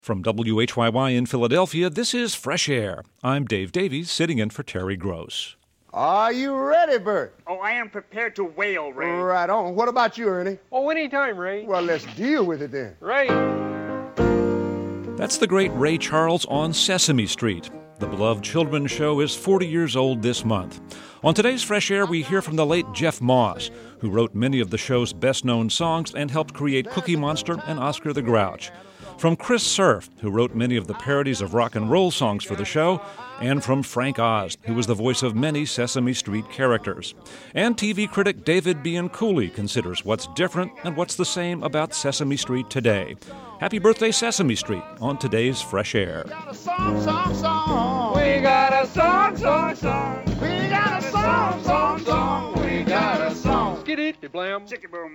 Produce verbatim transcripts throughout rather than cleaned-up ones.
From W H Y Y in Philadelphia, this is Fresh Air. I'm Dave Davies, sitting in for Terry Gross. Are you ready, Bert? Oh, I am prepared to wail, Ray. Right on. What about you, Ernie? Oh, anytime, Ray. Well, let's deal with it then. Ray. That's the great Ray Charles on Sesame Street. The beloved children's show is forty years old this month. On today's Fresh Air, we hear from the late Jeff Moss, who wrote many of the show's best-known songs and helped create Cookie Monster and Oscar the Grouch. From Chris Surf, who wrote many of the parodies of rock and roll songs for the show, and from Frank Oz, who was the voice of many Sesame Street characters. And T V critic David Bianculli considers what's different and what's the same about Sesame Street today. Happy birthday, Sesame Street, on today's Fresh Air. We got a song, song, song. We got a song, song, song. We got a song, song, song. We got a song. Skiddy, blam. Chicky boom.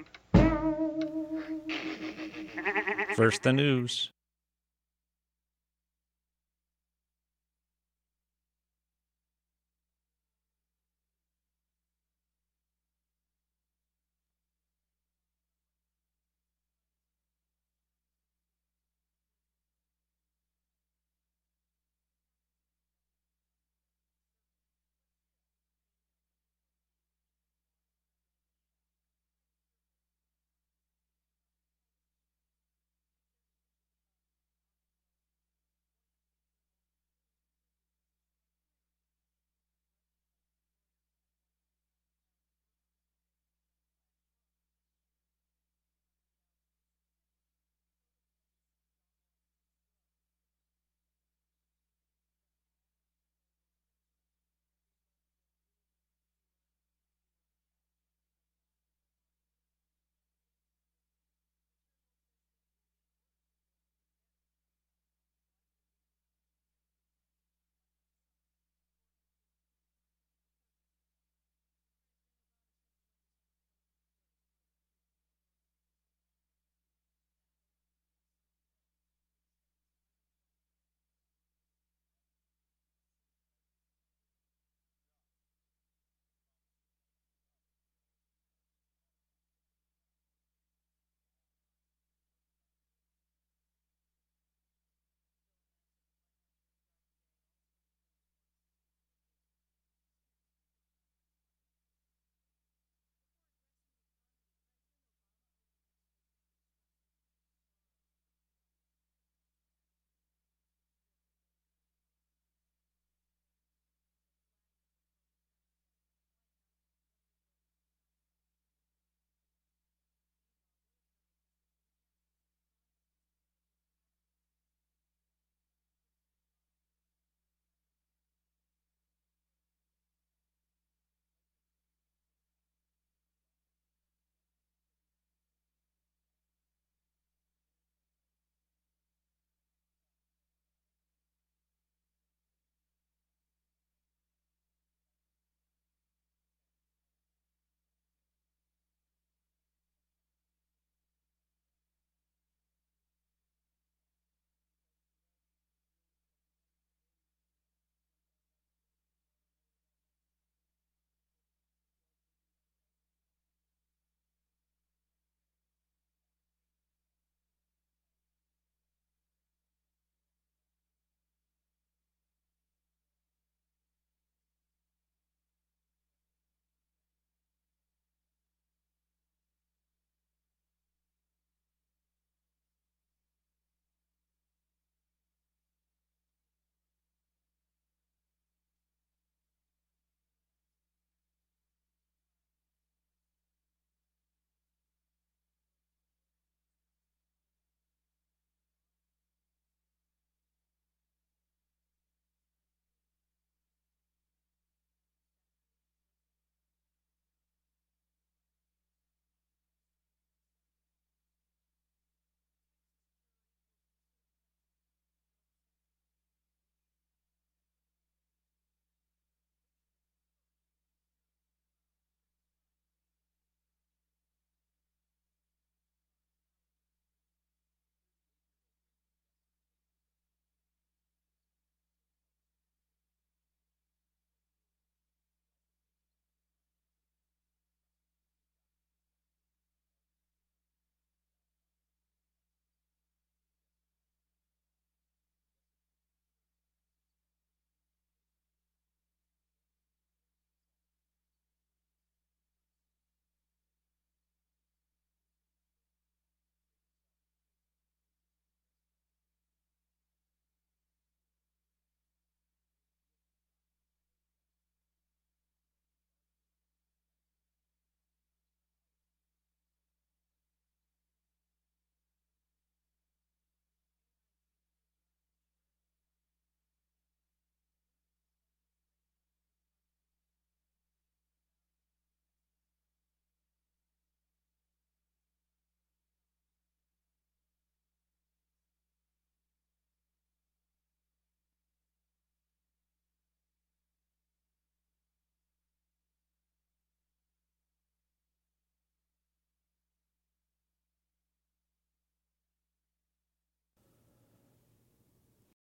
First, the news.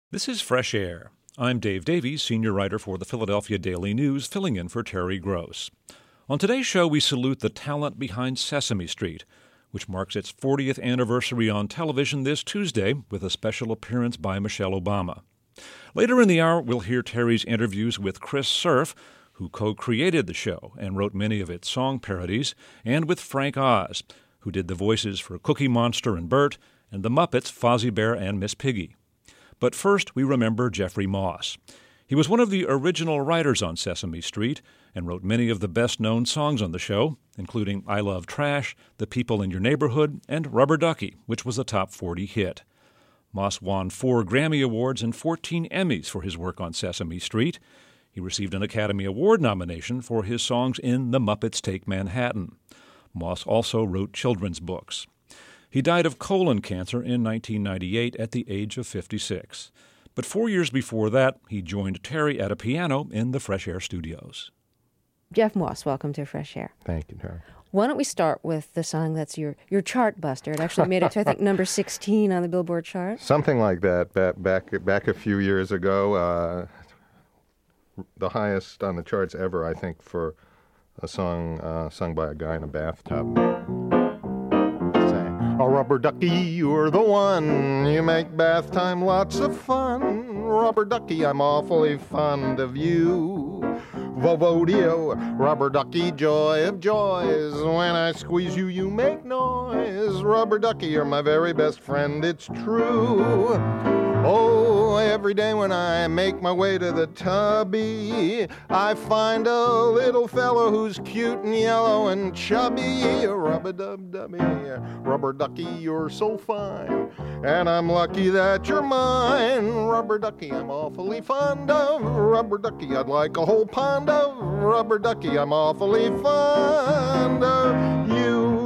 This is Fresh Air. I'm Dave Davies, senior writer for the Philadelphia Daily News, filling in for Terry Gross. On today's show, we salute the talent behind Sesame Street, which marks its fortieth anniversary on television this Tuesday with a special appearance by Michelle Obama. Later in the hour, we'll hear Terry's interviews with Chris Cerf, who co-created the show and wrote many of its song parodies, and with Frank Oz, who did the voices for Cookie Monster and Bert, and the Muppets, Fozzie Bear and Miss Piggy. But first, we remember Jeffrey Moss. He was one of the original writers on Sesame Street and wrote many of the best-known songs on the show, including I Love Trash, The People in Your Neighborhood, and Rubber Ducky, which was a top forty hit. Moss won four Grammy Awards and fourteen Emmys for his work on Sesame Street. He received an Academy Award nomination for his songs in The Muppets Take Manhattan. Moss also wrote children's books. He died of colon cancer in nineteen ninety-eight at the age of fifty-six. But four years before that, he joined Terry at a piano in the Fresh Air studios. Jeff Moss, welcome to Fresh Air. Thank you, Terry. Why don't we start with the song that's your, your chart buster? It actually made it to, I think, number sixteen on the Billboard chart. Something like that. Back back, back a few years ago, uh, the highest on the charts ever, I think, for a song uh, sung by a guy in a bathtub. Oh, Rubber Ducky, you're the one. You make bath time lots of fun. Rubber Ducky, I'm awfully fond of you. Vovodio, Rubber Ducky, joy of joys. When I squeeze you, you make noise. Rubber Ducky, you're my very best friend, it's true. Oh, every day when I make my way to the tubby, I find a little fellow who's cute and yellow and chubby. Rub-a-dub-dubby, Rubber Ducky, you're so fine, and I'm lucky that you're mine. Rubber Ducky, I'm awfully fond of. Rubber Ducky, I'd like a whole pond of. Rubber Ducky, I'm awfully fond of you.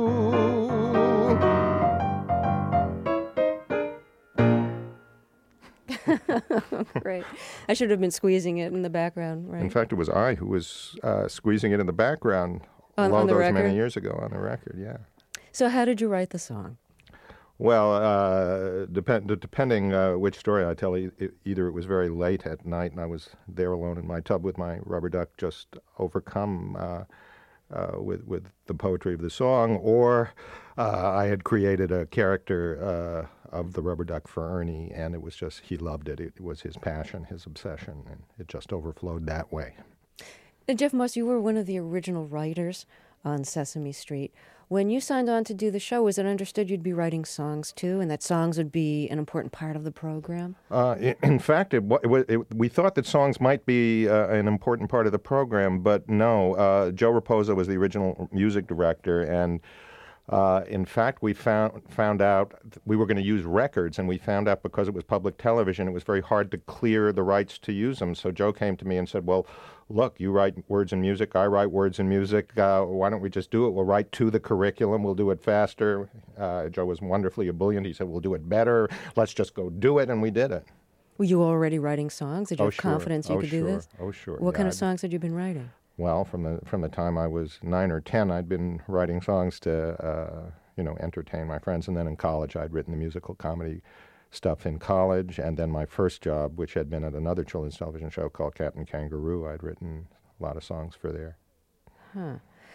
Great. I should have been squeezing it in the background, right? In fact, it was I who was uh, squeezing it in the background on, all on the those record? many years ago on the record, yeah. So how did you write the song? Well, uh, depend, depending uh, which story I tell, e- either it was very late at night and I was there alone in my tub with my rubber duck just overcome uh, uh, with, with the poetry of the song, or uh, I had created a character uh, of the rubber duck for Ernie, and it was just, he loved it. It was his passion, his obsession, and it just overflowed that way. And Jeff Moss, you were one of the original writers on Sesame Street. When you signed on to do the show, was it understood you'd be writing songs too, and that songs would be an important part of the program? Uh, in, in fact, it, it, it, we thought that songs might be uh, an important part of the program, but no. Uh, Joe Raposa was the original music director, and Uh, in fact, we found found out we were going to use records, and we found out because it was public television, it was very hard to clear the rights to use them. So Joe came to me and said, well, look, you write words and music, I write words and music. Uh, why don't we just do it? We'll write to the curriculum. We'll do it faster. Uh, Joe was wonderfully ebullient. He said, we'll do it better. Let's just go do it, and we did it. Were you already writing songs? Did you oh, have sure. confidence you oh, could sure. do this? Oh, sure. What yeah, kind of I'd... songs had you been writing? Well, from the from the time I was nine or ten, I'd been writing songs to, uh, you know, entertain my friends. And then in college, I'd written the musical comedy stuff in college. And then my first job, which had been at another children's television show called Captain Kangaroo, I'd written a lot of songs for there. Huh.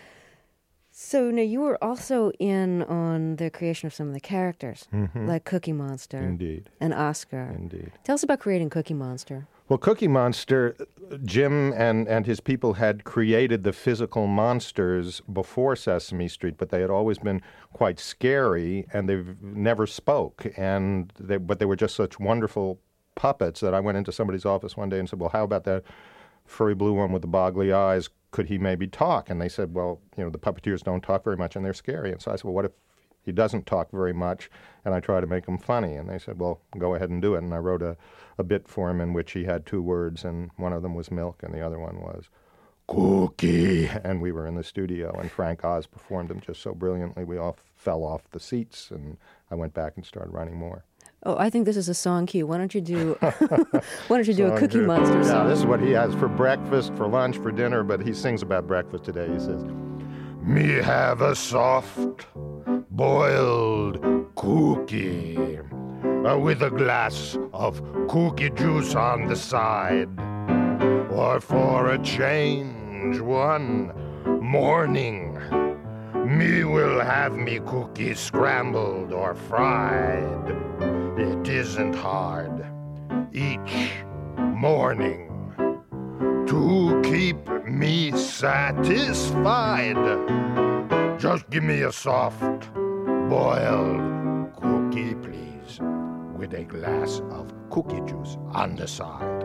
So now you were also in on the creation of some of the characters, Mm-hmm. like Cookie Monster. Indeed. And Oscar. Indeed. Tell us about creating Cookie Monster. Well, Cookie Monster, Jim and, and his people had created the physical monsters before Sesame Street, but they had always been quite scary, and they never spoke. And they, but they were just such wonderful puppets that I went into somebody's office one day and said, well, how about that furry blue one with the boggly eyes? Could he maybe talk? And they said, well, you know, the puppeteers don't talk very much, and they're scary. And so I said, well, what if he doesn't talk very much, and I try to make him funny? And they said, well, go ahead and do it. And I wrote a, a bit for him in which he had two words, and one of them was milk, and the other one was cookie. And we were in the studio, and Frank Oz performed them just so brilliantly, we all fell off the seats, and I went back and started writing more. Oh, I think this is a song cue. Why don't you do Why don't you do Song a Cookie to- Monster Yeah, song? this is what he has for breakfast, for lunch, for dinner, but he sings about breakfast today. He says, me have a soft boiled cookie, uh, with a glass of cookie juice on the side. Or for a change one morning, me will have me cookies scrambled or fried. It isn't hard each morning to keep me satisfied. Just give me a soft boiled cookie, please, with a glass of cookie juice on the side.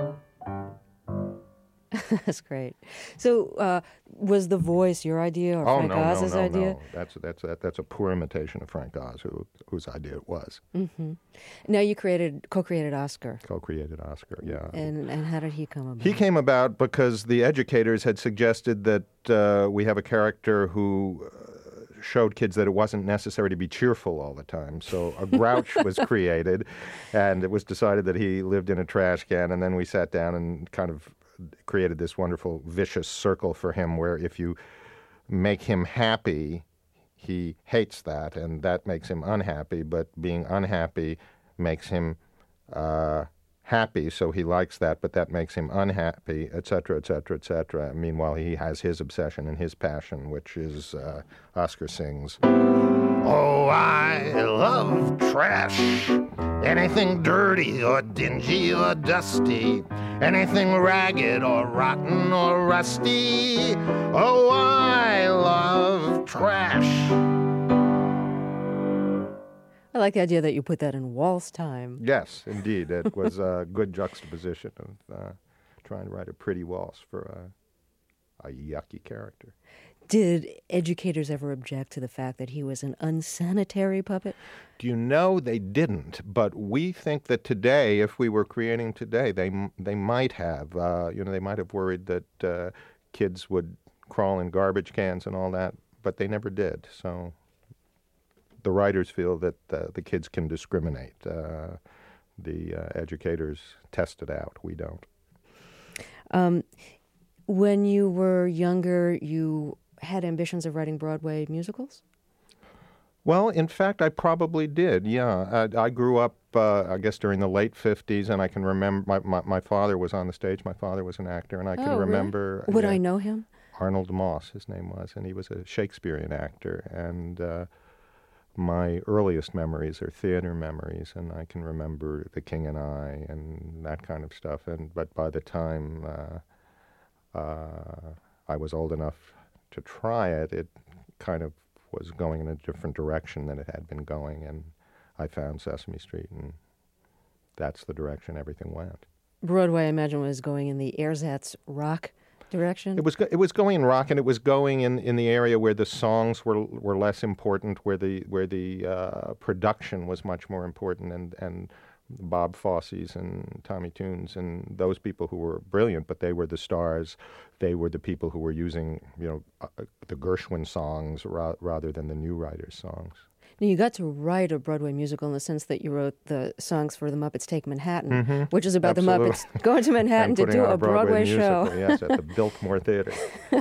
That's great. So, uh, was the voice your idea or Oh, Frank no, no, Oz's no, idea? no. That's, that's, that, that's a poor imitation of Frank Oz, who, whose idea it was. Mm-hmm. Now you created, co-created Oscar. Co-created Oscar, yeah. And and how did he come about? He came about because the educators had suggested that uh, we have a character who uh, showed kids that it wasn't necessary to be cheerful all the time. So a grouch was created, and it was decided that he lived in a trash can, and then we sat down and kind of created this wonderful vicious circle for him where if you make him happy, he hates that, and that makes him unhappy, but being unhappy makes him uh, happy, so he likes that, but that makes him unhappy, et cetera, et cetera, et cetera. Meanwhile, he has his obsession and his passion, which is uh, Oscar sings, "Oh, I love trash, anything dirty or dingy or dusty, anything ragged or rotten or rusty. Oh, I love trash." I like the idea that you put that in waltz time. Yes, indeed. It was a good juxtaposition of uh, trying to write a pretty waltz for a, a yucky character. Did educators ever object to the fact that he was an unsanitary puppet? Do you know they didn't? But we think that today, if we were creating today, they they might have. Uh, you know, they might have worried that uh, kids would crawl in garbage cans and all that, but they never did. So the writers feel that uh, the kids can discriminate. Uh, the uh, educators test it out. We don't. Um, when you were younger, you had ambitions of writing Broadway musicals? Well, in fact, I probably did, yeah. I, I grew up, uh, I guess, during the late fifties, and I can remember, my, my, my father was on the stage. My father was an actor, and I can oh, remember... Really? Would yeah, I know him? Arnold Moss, his name was, and he was a Shakespearean actor, and uh, my earliest memories are theater memories, and I can remember The King and I and that kind of stuff, and but by the time uh, uh, I was old enough to try it, it kind of was going in a different direction than it had been going, and I found Sesame Street, and that's the direction everything went. Broadway, I imagine, was going in the ersatz rock direction? It was go- it was going in rock, and it was going in, in the area where the songs were were less important, where the where the uh, production was much more important, and and Bob Fosse's and Tommy Tunes and those people who were brilliant, but they were the stars. They were the people who were using, you know, uh, the Gershwin songs ra- rather than the new writers' songs. Now, you got to write a Broadway musical in the sense that you wrote the songs for The Muppets Take Manhattan, mm-hmm. which is about Absolutely. the Muppets going to Manhattan to do a, a Broadway, Broadway show. musical, yes, at the Biltmore Theater.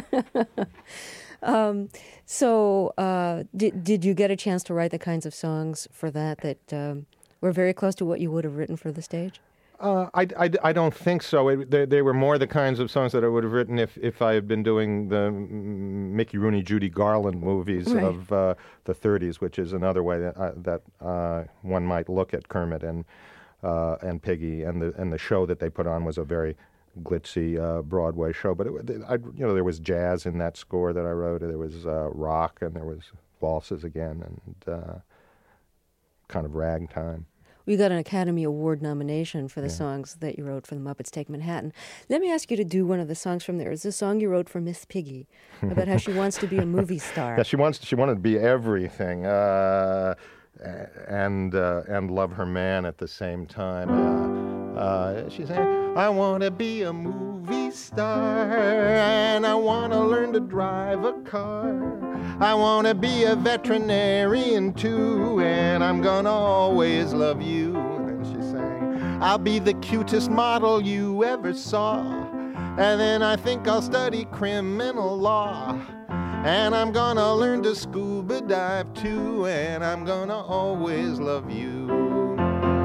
um, so, uh, did did you get a chance to write the kinds of songs for that that um, were very close to what you would have written for the stage? Uh, I, I, I don't think so. It, they, they were more the kinds of songs that I would have written if, if I had been doing the Mickey Rooney, Judy Garland movies right. of uh, the thirties, which is another way that, uh, that uh, one might look at Kermit and uh, and Piggy, and the and the show that they put on was a very glitzy uh, Broadway show. But it, I, you know, there was jazz in that score that I wrote. There was uh, rock, and there was waltzes again, and uh, kind of ragtime. You got an Academy Award nomination for the Yeah. songs that you wrote for The Muppets Take Manhattan. Let me ask you to do one of the songs from there. It's a song you wrote for Miss Piggy about how she wants to be a movie star. Yeah, she wants. She wanted to be everything, uh, and uh, and love her man at the same time. Uh, uh, she's saying, "I want to be a movie star, and I want to learn to drive a car. I want to be a veterinarian too, and I'm gonna always love you." And then she's saying, "I'll be the cutest model you ever saw, and then I think I'll study criminal law. And I'm gonna learn to scuba dive too, and I'm gonna always love you."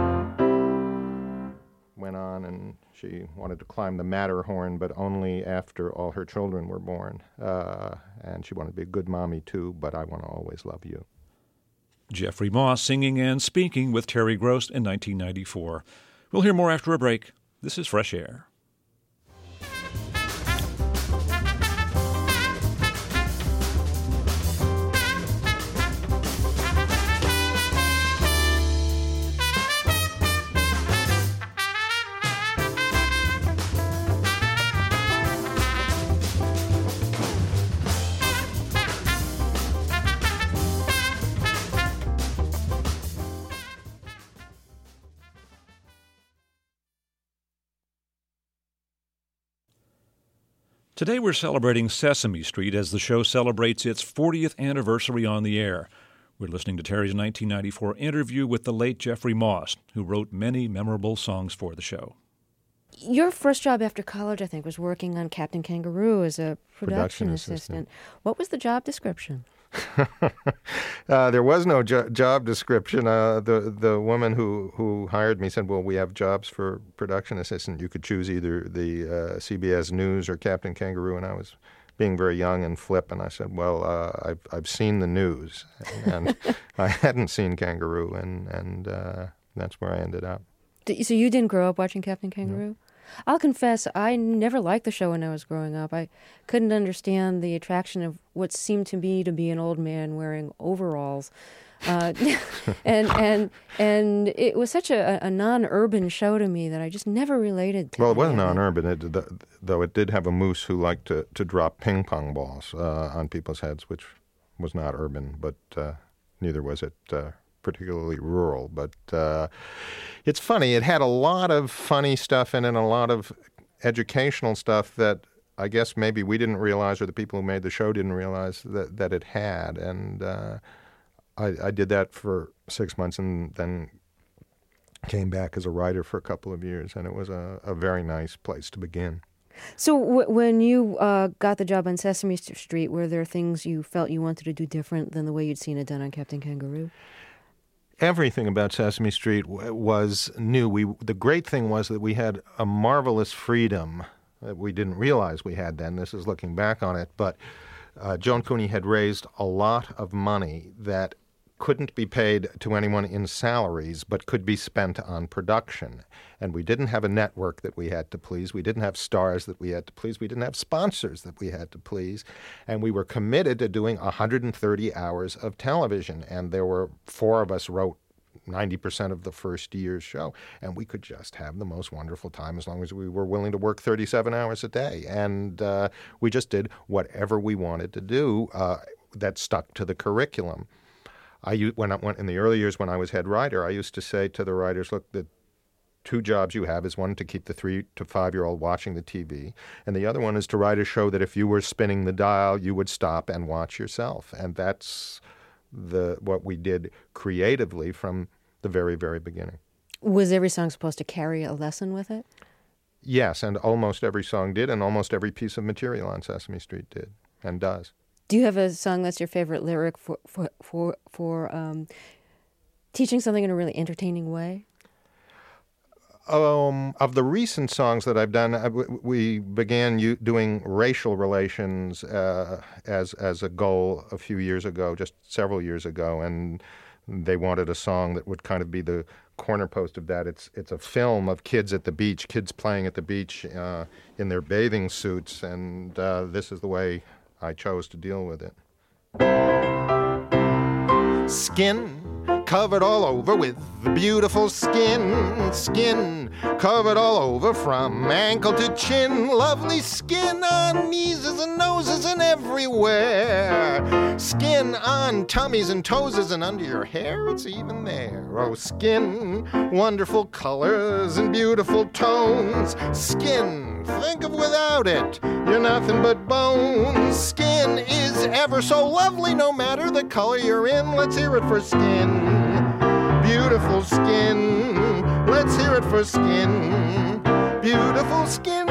went on, and she wanted to climb the Matterhorn, but only after all her children were born. Uh, and she wanted to be a good mommy, too, but I want to always love you. Jeffrey Moss singing and speaking with Terry Gross in nineteen ninety-four. We'll hear more after a break. This is Fresh Air. Today we're celebrating Sesame Street as the show celebrates its fortieth anniversary on the air. We're listening to Terry's nineteen ninety-four interview with the late Jeffrey Moss, who wrote many memorable songs for the show. Your first job after college, I think, was working on Captain Kangaroo as a production, Production assistant. assistant. What was the job description? uh, there was no jo- job description. Uh, the the woman who, who hired me said, well, we have jobs for production assistant. You could choose either the uh, C B S News or Captain Kangaroo. And I was being very young and flip, and I said, well, uh, I've I've seen the news. And I hadn't seen Kangaroo, and, and uh, that's where I ended up. So you didn't grow up watching Captain Kangaroo? No. I'll confess, I never liked the show when I was growing up. I couldn't understand the attraction of what seemed to me to be an old man wearing overalls. Uh, and and and it was such a, a non-urban show to me that I just never related to it. Well, it wasn't non-urban, it, though it did have a moose who liked to, to drop ping pong balls uh, on people's heads, which was not urban, but uh, neither was it uh, particularly rural. But uh, it's funny. It had a lot of funny stuff in it and a lot of educational stuff that I guess maybe we didn't realize, or the people who made the show didn't realize that, that it had. And uh, I, I did that for six months and then came back as a writer for a couple of years, and it was a, a very nice place to begin. So w- when you uh, got the job on Sesame Street, were there things you felt you wanted to do different than the way you'd seen it done on Captain Kangaroo? Everything about Sesame Street w- was new. We the great thing was that we had a marvelous freedom that we didn't realize we had then. This is looking back on it, but uh, Joan Cooney had raised a lot of money that couldn't be paid to anyone in salaries, but could be spent on production. And we didn't have a network that we had to please. We didn't have stars that we had to please. We didn't have sponsors that we had to please. And we were committed to doing one hundred thirty hours of television. And there were four of us wrote ninety percent of the first year's show. And we could just have the most wonderful time as long as we were willing to work thirty-seven hours a day. And uh, we just did whatever we wanted to do uh, that stuck to the curriculum. I, when I went in the early years when I was head writer, I used to say to the writers, look, the two jobs you have is one to keep the three to five-year-old watching the T V, and the other one is to write a show that if you were spinning the dial, you would stop and watch yourself. And that's the what we did creatively from the very, very beginning. Was every song supposed to carry a lesson with it? Yes, and almost every song did, and almost every piece of material on Sesame Street did and does. Do you have a song that's your favorite lyric for for for, for um, teaching something in a really entertaining way? Um, of the recent songs that I've done, I, we began u- doing racial relations uh, as as a goal a few years ago, just several years ago, and they wanted a song that would kind of be the corner post of that. It's it's a film of kids at the beach, kids playing at the beach uh, in their bathing suits, and uh, this is the way I chose to deal with it. Skin covered all over with the beautiful skin, skin covered all over from ankle to chin, lovely skin on knees and noses and everywhere, skin on tummies and toes and under your hair, it's even there. Oh, skin, wonderful colors and beautiful tones, skin, think of without it, you're nothing but bones. Skin is ever so lovely no matter the color you're in. Let's hear it for skin. Beautiful skin. Let's hear it for skin. Beautiful skin.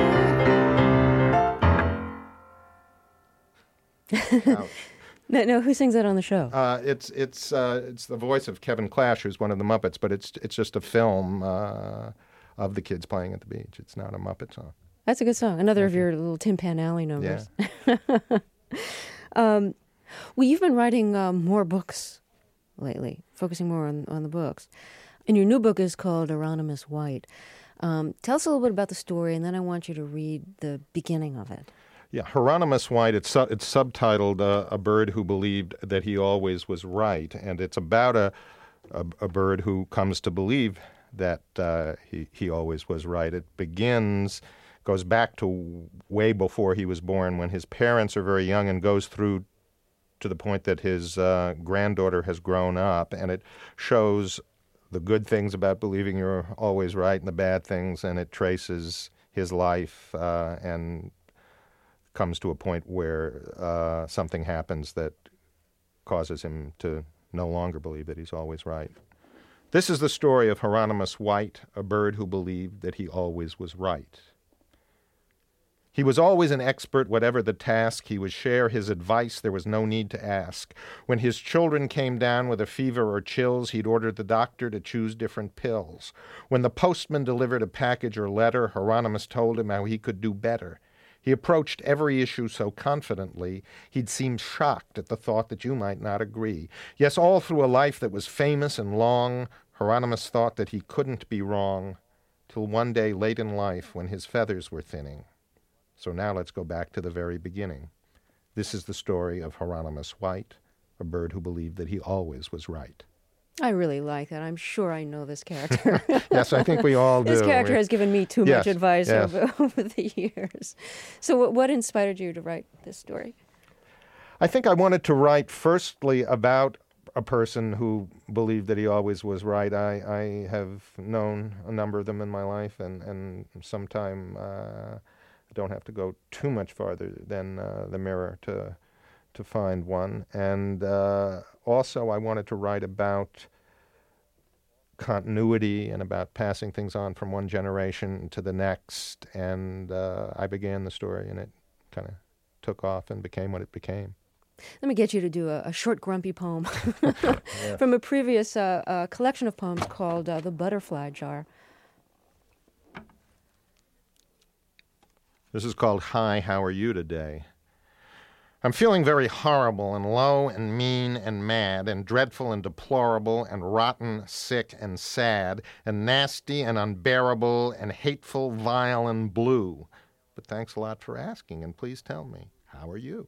Ouch. No, no, who sings that on the show? Uh, it's it's uh, it's the voice of Kevin Clash, who's one of the Muppets, but it's it's just a film. Uh, of the kids playing at the beach. It's not a Muppet song. That's a good song. Another of your little Tin Pan Alley numbers. Yeah. um, well, you've been writing um, more books lately, focusing more on, on the books. And your new book is called Hieronymus White. Um, tell us a little bit about the story, and then I want you to read the beginning of it. Yeah, Hieronymus White, it's, su- it's subtitled uh, A Bird Who Believed That He Always Was Right, and it's about a, a, a bird who comes to believe that uh, he, he always was right. It begins, goes back to way before he was born, when his parents are very young, and goes through to the point that his uh, granddaughter has grown up, and it shows the good things about believing you're always right and the bad things, and it traces his life uh, and comes to a point where uh, something happens that causes him to no longer believe that he's always right. This is the story of Hieronymus White, a bird who believed that he always was right. He was always an expert, whatever the task. He would share his advice. There was no need to ask. When his children came down with a fever or chills, he'd order the doctor to choose different pills. When the postman delivered a package or letter, Hieronymus told him how he could do better. He approached every issue so confidently, he'd seem shocked at the thought that you might not agree. Yes, all through a life that was famous and long, Hieronymus thought that he couldn't be wrong, till one day late in life when his feathers were thinning. So now let's go back to the very beginning. This is the story of Hieronymus White, a bird who believed that he always was right. I really like that. I'm sure I know this character. Yes, I think we all do. This character we... has given me too yes, much advice yes. over, over the years. So what, what inspired you to write this story? I think I wanted to write firstly about a person who believed that he always was right. I, I have known a number of them in my life, and, and sometime uh, I don't have to go too much farther than uh, the mirror to to find one. And uh, also I wanted to write about continuity and about passing things on from one generation to the next. And uh, I began the story, and it kind of took off and became what it became. Let me get you to do a, a short, grumpy poem yeah. from a previous uh, uh, collection of poems called uh, The Butterfly Jar. This is called Hi, How Are You Today? I'm feeling very horrible and low and mean and mad and dreadful and deplorable and rotten, sick and sad and nasty and unbearable and hateful, vile and blue. But thanks a lot for asking, and please tell me, how are you?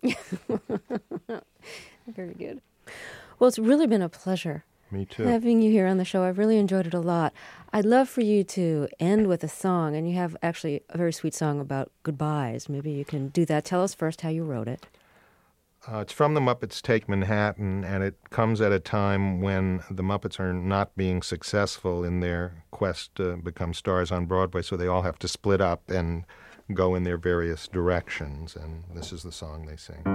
Very good. Well, it's really been a pleasure. Me too. Having you here on the show. I've really enjoyed it a lot. I'd love for you to end with a song, and you have actually a very sweet song about goodbyes. Maybe you can do that. Tell us first how you wrote it. Uh, it's from the Muppets Take Manhattan, and it comes at a time when the Muppets are not being successful in their quest to become stars on Broadway, so they all have to split up and go in their various directions, and this is the song they sing.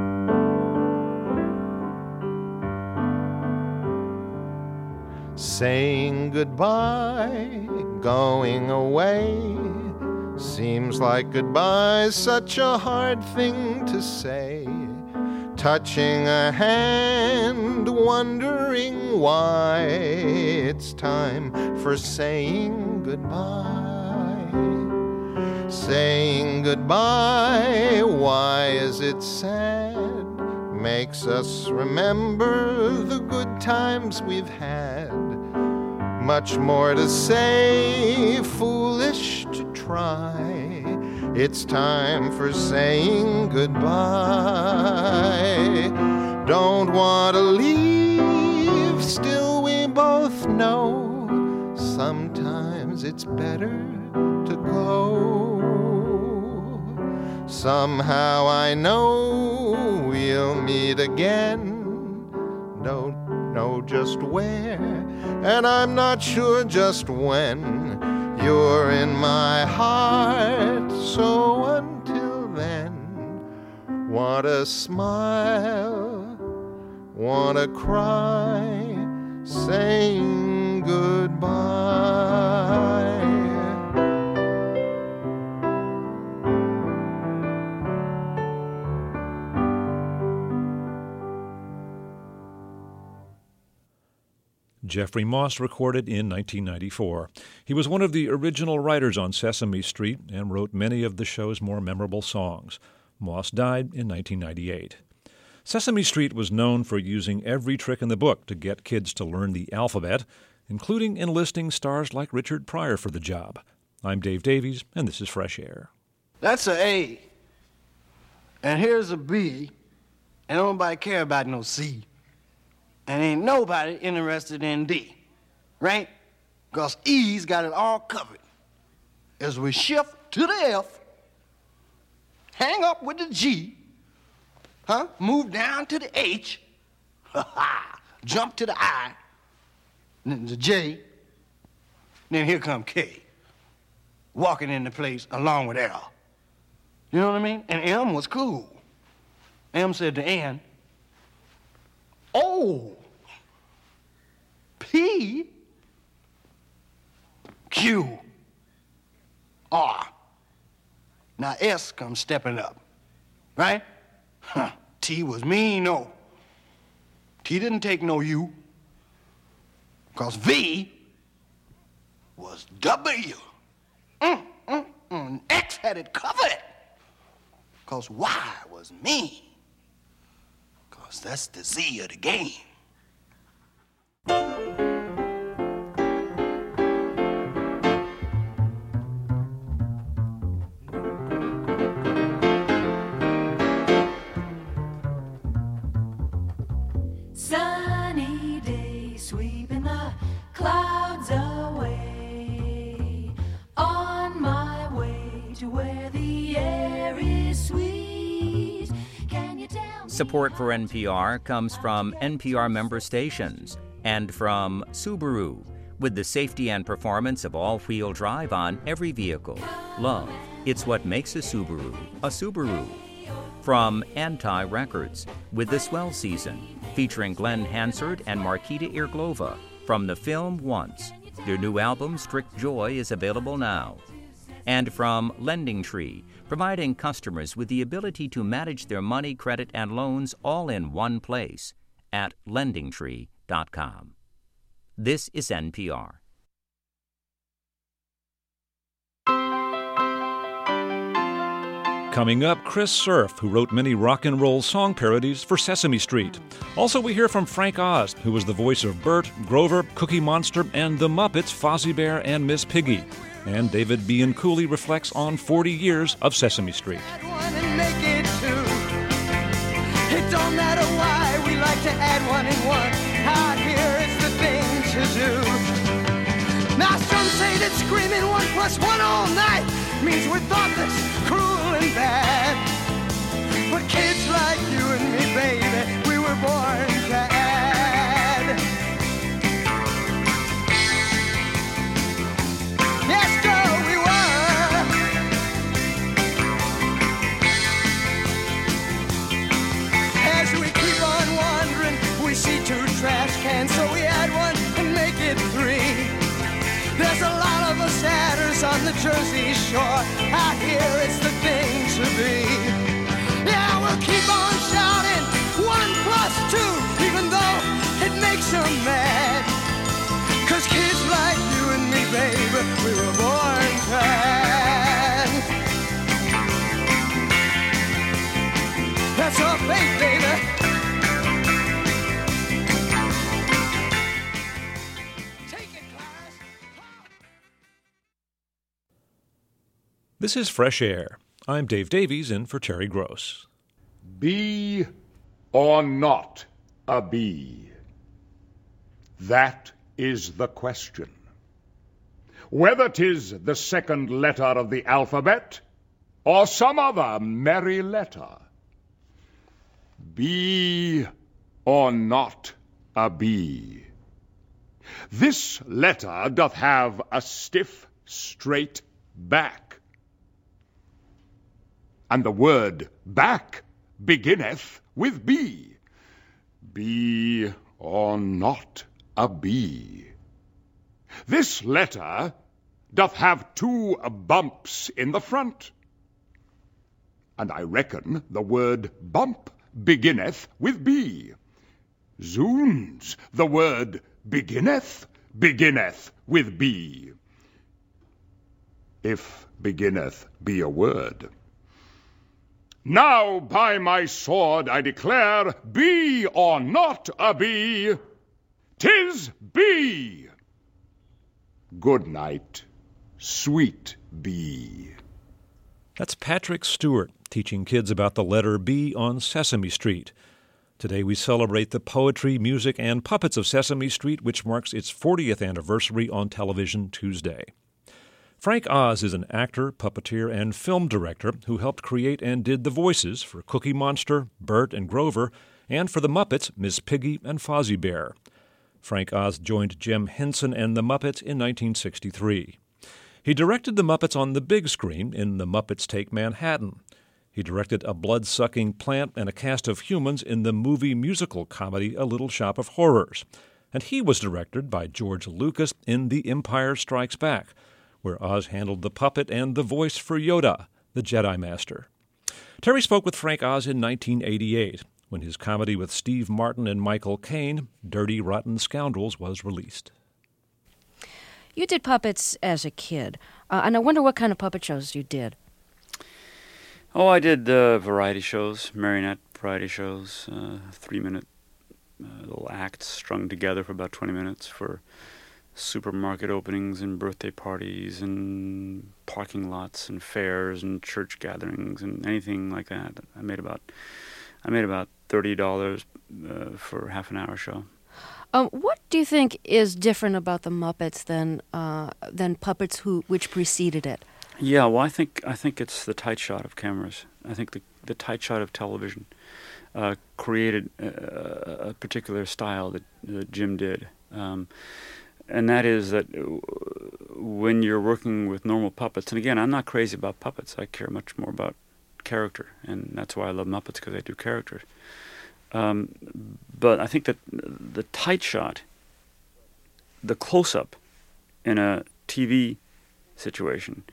Saying goodbye, going away, seems like goodbye's such a hard thing to say. Touching a hand, wondering why it's time for saying goodbye. Saying goodbye, why is it sad? Makes us remember the good times we've had. Much more to say, foolish to try. It's time for saying goodbye. Don't want to leave, still we both know sometimes it's better to go. Somehow I know we'll meet again. Don't know just where, and I'm not sure just when. You're in my heart, so until then, wanna smile, wanna cry, saying goodbye. Jeffrey Moss recorded in nineteen ninety-four. He was one of the original writers on Sesame Street and wrote many of the show's more memorable songs. Moss died in nineteen ninety-eight. Sesame Street was known for using every trick in the book to get kids to learn the alphabet, including enlisting stars like Richard Pryor for the job. I'm Dave Davies, and this is Fresh Air. That's a A. And here's a B. And nobody care about no C. And ain't nobody interested in D. Right? Because E's got it all covered. As we shift to the F, hang up with the G, huh? Move down to the H, ha ha, jump to the I, then the J, then here come K, walking into place along with L. You know what I mean? And M was cool. M said to N, O, P, Q, R. Now S comes stepping up, right? Huh. T was mean, no. T didn't take no U, because V was W. Mm, mm, mm. X had it covered, because Y was mean, because that's the Z of the game. Sunny day sweeping the clouds away, on my way to where the air is sweet. Can you tell me? Support for N P R comes from N P R member stations and from Subaru, with the safety and performance of all-wheel drive on every vehicle. Love, it's what makes a Subaru a Subaru. From Anti Records, with The Swell Season, featuring Glenn Hansard and Marquita Irglova from the film Once. Their new album, Strict Joy, is available now. And from Lending Tree, providing customers with the ability to manage their money, credit, and loans all in one place at lending tree dot com. This is N P R. Coming up, Chris Cerf, who wrote many rock and roll song parodies for Sesame Street. Also, we hear from Frank Oz, who was the voice of Bert, Grover, Cookie Monster, and the Muppets, Fozzie Bear and Miss Piggy. And David B. and Cooley reflects on forty years of Sesame Street. It don't matter why we like to add one and one. Out here it's the thing to do. Now some say that screaming one plus one all night means we're thoughtless, cruel and bad. But kids like you and me, baby, we were born to add. Yes, girl, we were. As we keep on wandering, we see two trash cans, so we add one and make it three. There's a lot of us adders on the Jersey Shore. Out here it's the thing to be. Yeah, we'll keep on shouting one plus two, even though it makes them mad. Cause kids like you and me, baby, we were born to add. That's our fate, baby. This is Fresh Air. I'm Dave Davies, in for Terry Gross. Be or not a bee? That is the question. Whether 'tis the second letter of the alphabet or some other merry letter. Be or not a bee? This letter doth have a stiff, straight back. And the word back beginneth with B. Be or not a bee? This letter doth have two bumps in the front. And I reckon the word bump beginneth with B. Zoons, the word beginneth, beginneth with B. If beginneth be a word. Now by my sword I declare, be or not a bee, 'tis B. Good night, sweet bee. That's Patrick Stewart teaching kids about the letter B on Sesame Street. Today we celebrate the poetry, music, and puppets of Sesame Street, which marks its fortieth anniversary on television Tuesday. Frank Oz is an actor, puppeteer, and film director who helped create and did the voices for Cookie Monster, Bert and Grover, and for the Muppets, Miss Piggy and Fozzie Bear. Frank Oz joined Jim Henson and the Muppets in nineteen sixty-three. He directed the Muppets on the big screen in The Muppets Take Manhattan. He directed a blood-sucking plant and a cast of humans in the movie musical comedy A Little Shop of Horrors. And he was directed by George Lucas in The Empire Strikes Back, where Oz handled the puppet and the voice for Yoda, the Jedi Master. Terry spoke with Frank Oz in nineteen eighty-eight, when his comedy with Steve Martin and Michael Caine, Dirty Rotten Scoundrels, was released. You did puppets as a kid, uh, and I wonder what kind of puppet shows you did. Oh, I did uh, variety shows, marionette variety shows, uh, three-minute uh, little acts strung together for about twenty minutes for supermarket openings and birthday parties and parking lots and fairs and church gatherings and anything like that. I made about I made about thirty dollars uh, for half an hour show. Um, what do you think is different about the Muppets than uh, than puppets who which preceded it? Yeah, well, I think I think it's the tight shot of cameras. I think the the tight shot of television uh, created a, a particular style that, that Jim did, um, and that is that when you're working with normal puppets, and again, I'm not crazy about puppets. I care much more about character, and that's why I love Muppets, because they do characters. Um, but I think that the tight shot, the close-up in a T V situation,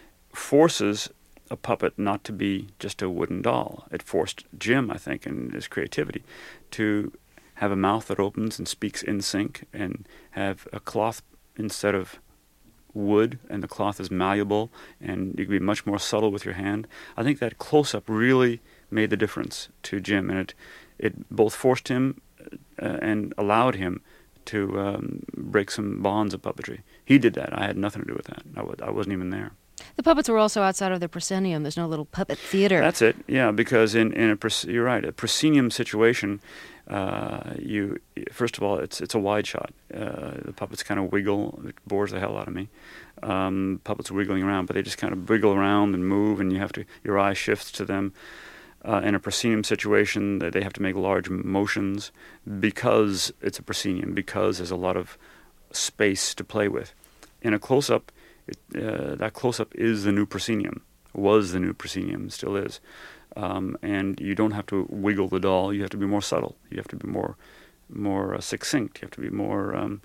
forces a puppet not to be just a wooden doll. It forced Jim, I think, in his creativity, to have a mouth that opens and speaks in sync, and have a cloth instead of wood, and the cloth is malleable, and you can be much more subtle with your hand. I think that close-up really made the difference to Jim, and it it both forced him uh, and allowed him to um, break some bonds of puppetry. He did that. I had nothing to do with that. I, w- I wasn't even there. The puppets were also outside of the proscenium. There's no little puppet theater. That's it. Yeah, because in in a pros- you're right, a proscenium situation, uh, you first of all it's it's a wide shot. Uh, the puppets kind of wiggle. It bores the hell out of me. Um, puppets wiggling around, but they just kind of wiggle around and move, and you have to your eye shifts to them. Uh, in a proscenium situation, they have to make large motions because it's a proscenium, because there's a lot of space to play with. In a close-up, it, uh, that close-up is the new proscenium, was the new proscenium, still is. Um, and you don't have to wiggle the doll. You have to be more subtle. You have to be more more uh, succinct. You have to be more um,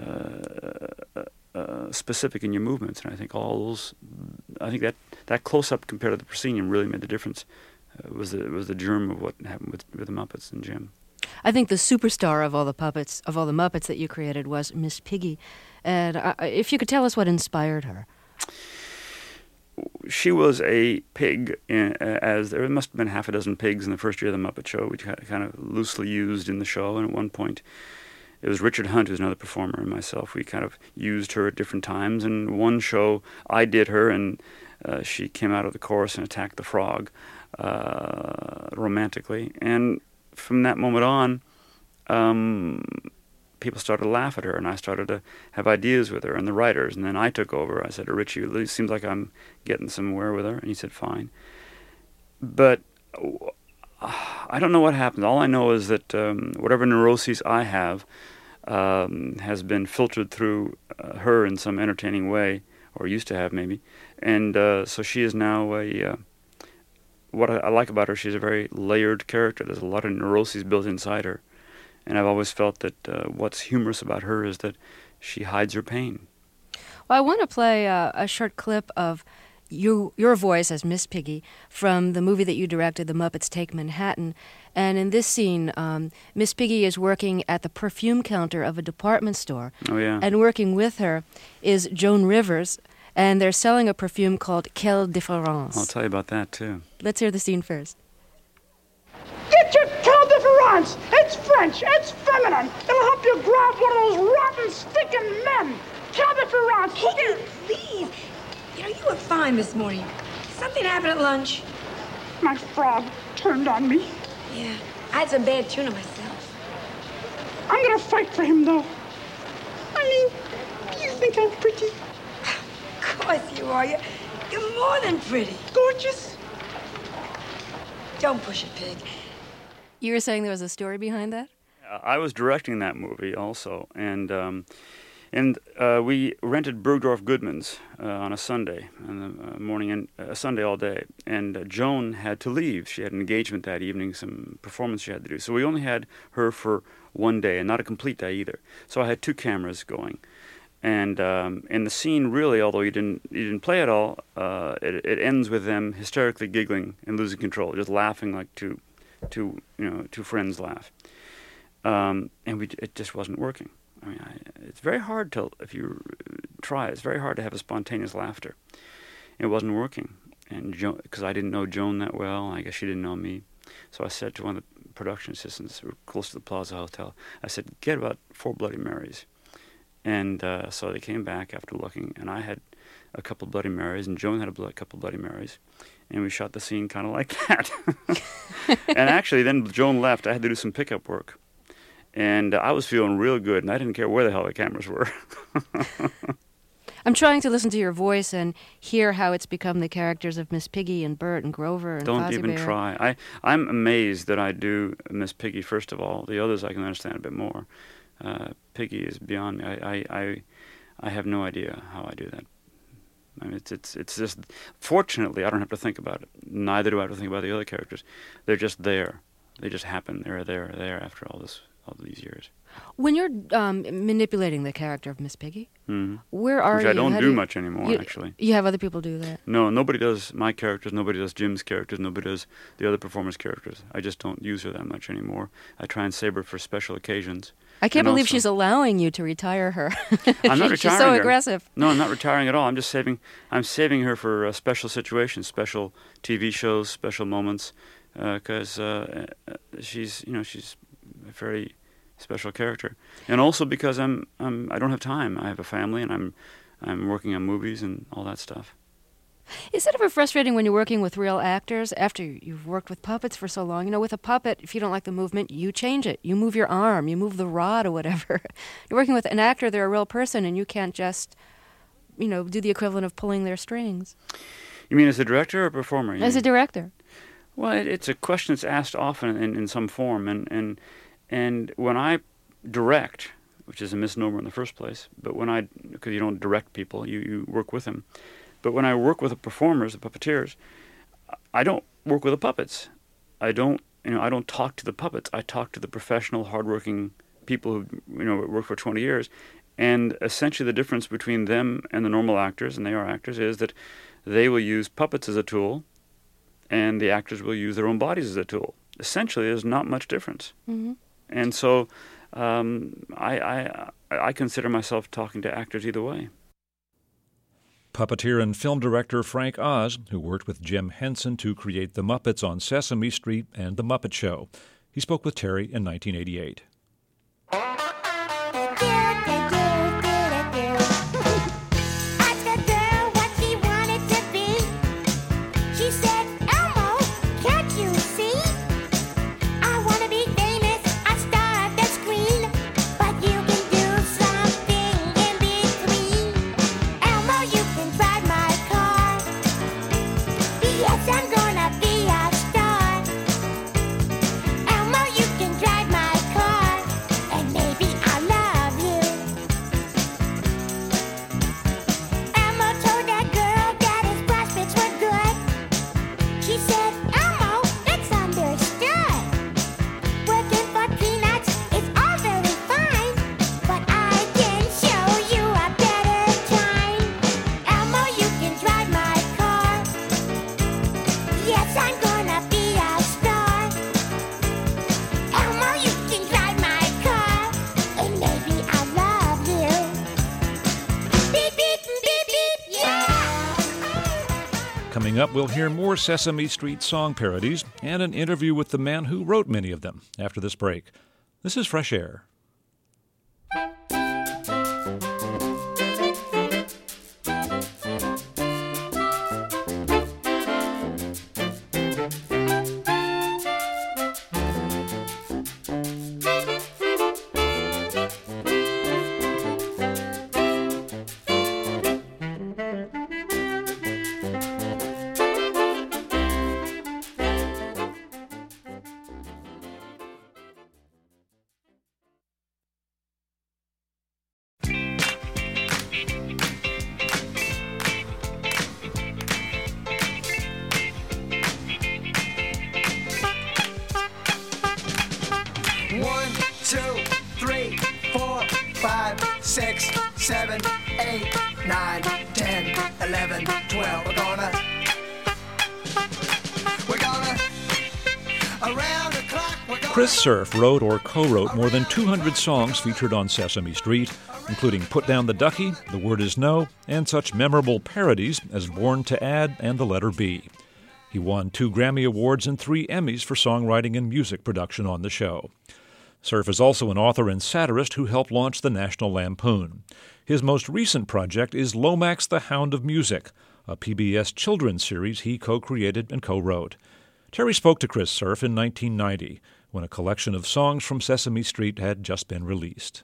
uh, uh, specific in your movements. And I think all those, I think that, that close-up compared to the proscenium really made the difference. It was the, it was the germ of what happened with, with the Muppets and Jim. I think the superstar of all the puppets, of all the Muppets that you created, was Miss Piggy. And uh, if you could tell us what inspired her. She was a pig, in, uh, as there must have been half a dozen pigs in the first year of the Muppet Show, which kind of loosely used in the show. And at one point, it was Richard Hunt, who's another performer, and myself. We kind of used her at different times. And one show, I did her, and uh, she came out of the chorus and attacked the frog. Uh, romantically, and from that moment on, um, people started to laugh at her, and I started to have ideas with her and the writers, and then I took over. I said to Richie, it seems like I'm getting somewhere with her, and he said, fine. But uh, I don't know what happened. All I know is that um, whatever neuroses I have um, has been filtered through uh, her in some entertaining way, or used to have maybe, and uh, so she is now a... Uh, What I, I like about her, she's a very layered character. There's a lot of neuroses built inside her. And I've always felt that uh, what's humorous about her is that she hides her pain. Well, I want to play uh, a short clip of you your voice as Miss Piggy from the movie that you directed, The Muppets Take Manhattan. And in this scene, um, Miss Piggy is working at the perfume counter of a department store. Oh, yeah. And working with her is Joan Rivers, and they're selling a perfume called Quelle Différence. I'll tell you about that, too. Let's hear the scene first. Get your Quelle Différence! It's French, it's feminine. It'll help you grab one of those rotten, stinking men. Quelle Différence! Here, please. You know, you were fine this morning. Something happened at lunch. My frog turned on me. Yeah, I had some bad tuna myself. I'm gonna fight for him, though. I mean, do you think I'm pretty? Of course you are. You're, you're more than pretty. Gorgeous? Don't push it, Pig. You were saying there was a story behind that? I was directing that movie also, and um, and uh, we rented Bergdorf Goodman's uh, on a Sunday, in the uh, morning, and a uh, Sunday all day. And uh, Joan had to leave. She had an engagement that evening, some performance she had to do. So we only had her for one day, and not a complete day either. So I had two cameras going. And um, and the scene really, although you didn't you didn't play it all, uh, it, it ends with them hysterically giggling and losing control, just laughing like two, two you know, two friends laugh. Um, and we it just wasn't working. I mean, I, it's very hard to if you try. It's very hard to have a spontaneous laughter. It wasn't working, and because I didn't know Joan that well, I guess she didn't know me. So I said to one of the production assistants who were close to the Plaza Hotel, I said, "Get about four Bloody Marys." And uh, so they came back after looking, and I had a couple of Bloody Marys, and Joan had a blo- couple of Bloody Marys, and we shot the scene kind of like that. And actually, then Joan left. I had to do some pickup work, and uh, I was feeling real good, and I didn't care where the hell the cameras were. I'm trying to listen to your voice and hear how it's become the characters of Miss Piggy and Bert and Grover and Don't Fozzie even Bear. try. I, I'm amazed that I do Miss Piggy, first of all. The others I can understand a bit more. Uh, Piggy is beyond me. I, I, I, I have no idea how I do that. I mean, it's, it's, it's just, fortunately, I don't have to think about it. Neither do I have to think about the other characters. They're just there. They just happen. They're there, there after all this, all these years. When you're um, manipulating the character of Miss Piggy, mm-hmm. where are Which you? I don't How do, do you, much anymore, you, actually. You have other people do that? No, nobody does my characters, nobody does Jim's characters, nobody does the other performers' characters. I just don't use her that much anymore. I try and save her for special occasions. I can't and believe also, she's allowing you to retire her. I'm not retiring She's so her. aggressive. No, I'm not retiring at all. I'm just saving. I'm saving her for uh, special situations, special T V shows, special moments, because uh, uh, she's, you know, she's a very special character, and also because I'm, I'm, I don't have time. I have a family, and I'm, I'm working on movies and all that stuff. Is it ever frustrating when you're working with real actors after you've worked with puppets for so long? You know, with a puppet, if you don't like the movement, you change it. You move your arm, you move the rod or whatever. You're working with an actor, they're a real person, and you can't just, you know, do the equivalent of pulling their strings. You mean as a director or a performer? As a director. Well, it, it's a question that's asked often in, in some form, and, and and when I direct, which is a misnomer in the first place, but when I, because you don't direct people, you, you work with them. But when I work with the performers, the puppeteers, I don't work with the puppets. I don't, you know, I don't talk to the puppets. I talk to the professional, hardworking people who, you know, work for twenty years. And essentially the difference between them and the normal actors, and they are actors, is that they will use puppets as a tool, and the actors will use their own bodies as a tool. Essentially, there's not much difference. Mm-hmm. And so um, I, I, I consider myself talking to actors either way. Puppeteer and film director Frank Oz, who worked with Jim Henson to create The Muppets on Sesame Street and The Muppet Show. He spoke with Terry in nineteen eighty-eight. I'm gonna be a star. Elmo, you can drive my car. Coming up, we'll hear more Sesame Street song parodies and an interview with the man who wrote many of them after this break. This is Fresh Air. One, two, three, four, five, six, seven, eight, nine, ten, eleven, twelve. We're gonna, we're gonna, around the clock, we're gonna. Chris Surf wrote or co-wrote more than two hundred songs featured on Sesame Street, including Put Down the Ducky, The Word Is No, and such memorable parodies as Born to Add and The Letter B. He won two Grammy Awards and three Emmys for songwriting and music production on the show. Surf is also an author and satirist who helped launch the National Lampoon. His most recent project is Lomax the Hound of Music, a P B S children's series he co-created and co-wrote. Terry spoke to Chris Surf in nineteen ninety, when a collection of songs from Sesame Street had just been released.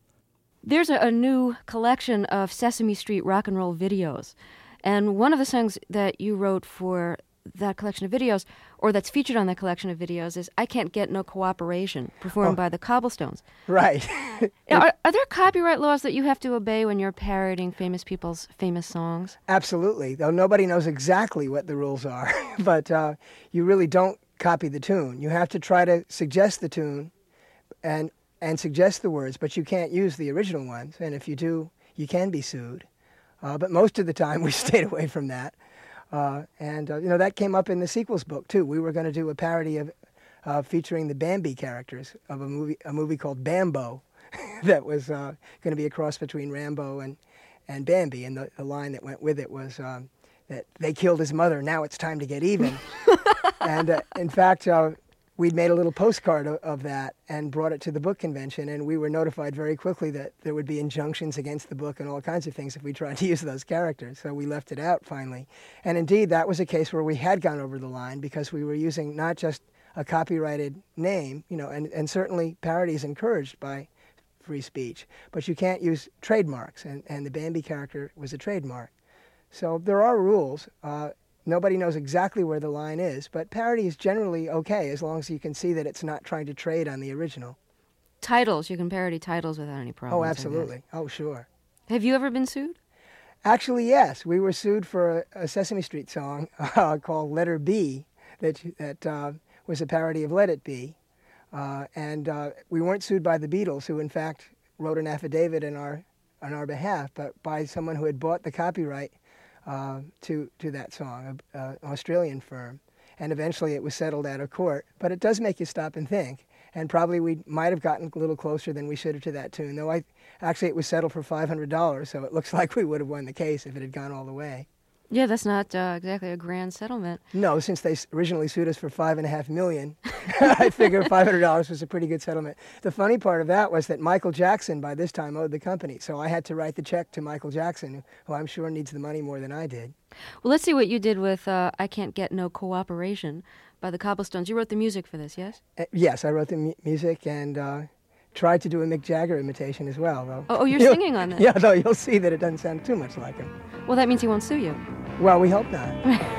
There's a, a new collection of Sesame Street rock and roll videos, and one of the songs that you wrote for that collection of videos, or that's featured on that collection of videos, is I Can't Get No Cooperation, performed Oh. by the Cobblestones. Right. Are, are there copyright laws that you have to obey when you're parodying famous people's famous songs? Absolutely, though nobody knows exactly what the rules are. But uh, you really don't copy the tune. You have to try to suggest the tune and and suggest the words, but you can't use the original ones. And if you do, you can be sued. Uh, but most of the time, we stayed away from that. Uh, and, uh, you know, that came up in the sequels book, too. We were going to do a parody of uh, featuring the Bambi characters of a movie a movie called Bambo that was uh, going to be a cross between Rambo and, and Bambi. And the, the line that went with it was um, that they killed his mother, now it's time to get even. And, uh, in fact, uh, we'd made a little postcard of, of that and brought it to the book convention, and we were notified very quickly that there would be injunctions against the book and all kinds of things if we tried to use those characters. So we left it out finally. And indeed, that was a case where we had gone over the line because we were using not just a copyrighted name, you know, and, and certainly parody is encouraged by free speech, but you can't use trademarks, and, and the Bambi character was a trademark. So there are rules. Uh, Nobody knows exactly where the line is, but parody is generally okay as long as you can see that it's not trying to trade on the original. Titles, you can parody titles without any problems. Oh, I absolutely. guess. Oh, sure. Have you ever been sued? Actually, yes. We were sued for a, a Sesame Street song uh, called Letter B that, that uh, was a parody of Let It Be. Uh, and uh, we weren't sued by the Beatles, who in fact wrote an affidavit in our, on our behalf, but by someone who had bought the copyright Uh, to to that song, an Australian firm, and eventually it was settled out of court. But it does make you stop and think, and probably we might have gotten a little closer than we should have to that tune. Though I actually it was settled for five hundred dollars, so it looks like we would have won the case if it had gone all the way. Yeah, that's not uh, exactly a grand settlement. No, since they s- originally sued us for five and a half million, I figure five hundred dollars was a pretty good settlement. The funny part of that was that Michael Jackson by this time owed the company, so I had to write the check to Michael Jackson, who I'm sure needs the money more than I did. Well, let's see what you did with uh, I Can't Get No Cooperation by the Cobblestones. You wrote the music for this, yes? Uh, yes, I wrote the mu- music and uh, tried to do a Mick Jagger imitation as well, though. Oh, oh you're You'll- singing on that? Yeah, though you'll see that it doesn't sound too much like him. Well, that means he won't sue you. Well, we hope not.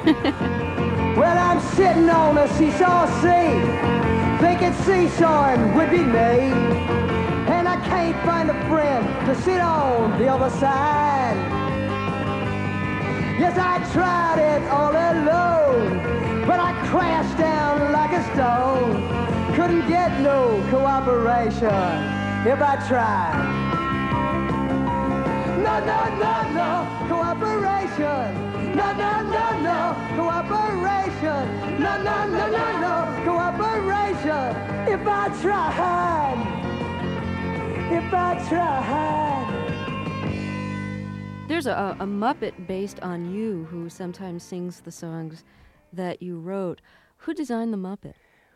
Well, I'm sitting on a seesaw seat, thinking seesawing would be me. And I can't find a friend to sit on the other side. Yes, I tried it all alone, but I crashed down like a stone. Couldn't get no cooperation if I tried. No, no, no, no, cooperation. No, no, no, no, cooperation. No, no, no, no, no, cooperation. If I tried, if I tried. There's a, a Muppet based on you who sometimes sings the songs that you wrote. Who designed the Muppet?